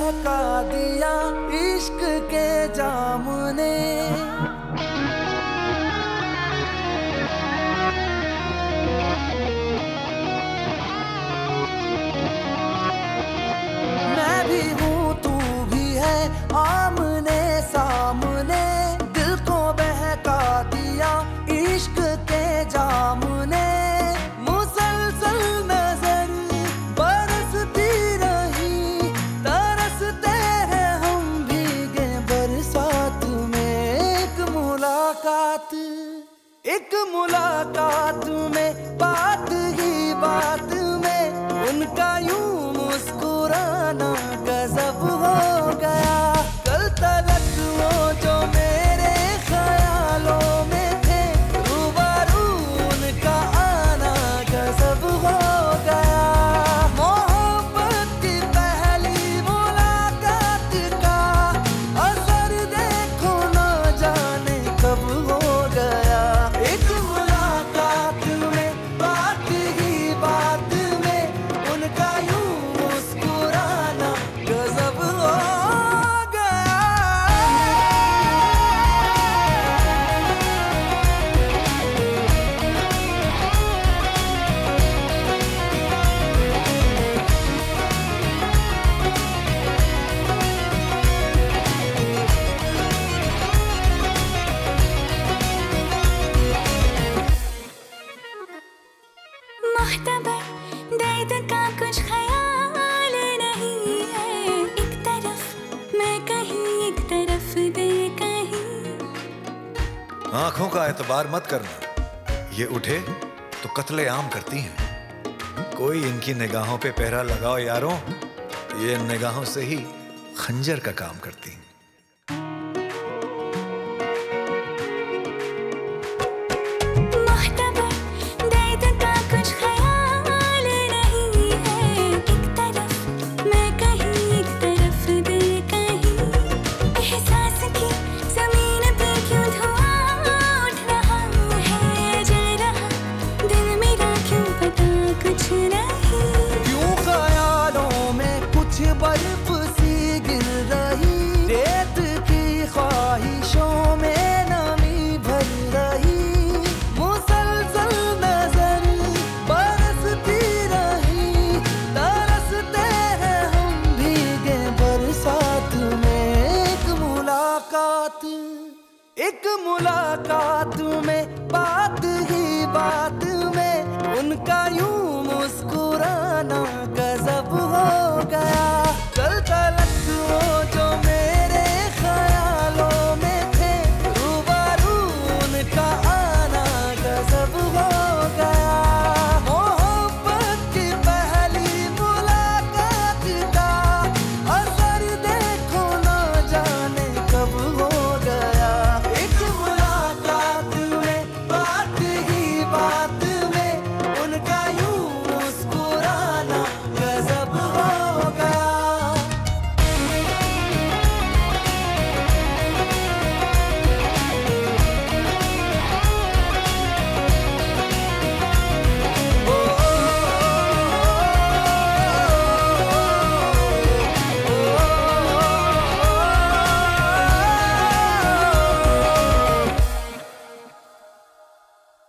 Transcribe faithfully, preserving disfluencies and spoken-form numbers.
बहका दिया इश्क के जाम ने। मैं भी हूँ तू भी है आमने सामने, दिल को बहका दिया इश्क के जाम ने। मुसलसल नजर बरसती रही, तरसते हैं हम भीगे बरसात में। एक मुलाकात एक मुलाकात में, बात ही बात में उनका यूं मुस्कुराना गजब हो गया। कल तलक वो जो मेरे ख्यालों में थे, रूबरू उनका आना गजब हो गया। मोहब्बत की पहली मुलाकात का असर देखो ना जाने कब हो गया। एक मुलाकात में, बात ही बात में उनका यूं मुस्कुराना गजब हो गया। मुख्तबर दर्द का कुछ ख्याल नहीं है, एक तरफ मैं कहीं एक तरफ दिल कहीं। आंखों का एतबार मत करना, ये उठे तो कत्लेआम करती हैं। कोई इनकी निगाहों पे पहरा लगाओ यारों, ये निगाहों से ही खंजर का काम करती हैं। मुख्तबर दर्द का कुछ ख्याल नहीं है, एक तरफ मैं कहीं एक तरफ दिल कहीं। एहसास की जमीन पे क्यों धुआं उठ रहा है, जल रहा दिल मेरा क्यों पता कुछ नहीं। क्यों ख्यालों में कुछ बर्फ सी गिर रही, रेत की ख्वाहिशों में नमी भर रही। मुसलसल नजर बरसती रही, तरसते हैं हम भीगे बरसात में। एक मुलाकात एक मुलाकात में, बात ही बात